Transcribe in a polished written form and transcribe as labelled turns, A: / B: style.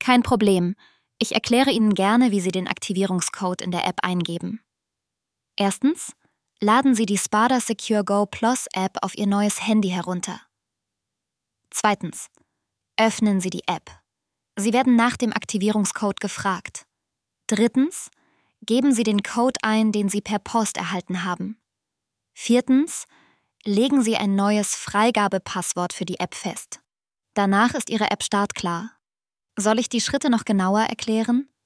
A: Kein Problem. Ich erkläre Ihnen gerne, wie Sie den Aktivierungscode in der App eingeben. Erstens, laden Sie die Spada Secure Go Plus App auf Ihr neues Handy herunter. Zweitens, öffnen Sie die App. Sie werden nach dem Aktivierungscode gefragt. Drittens, geben Sie den Code ein, den Sie per Post erhalten haben. Viertens, legen Sie ein neues Freigabepasswort für die App fest. Danach ist Ihre App startklar. Soll ich die Schritte noch genauer erklären?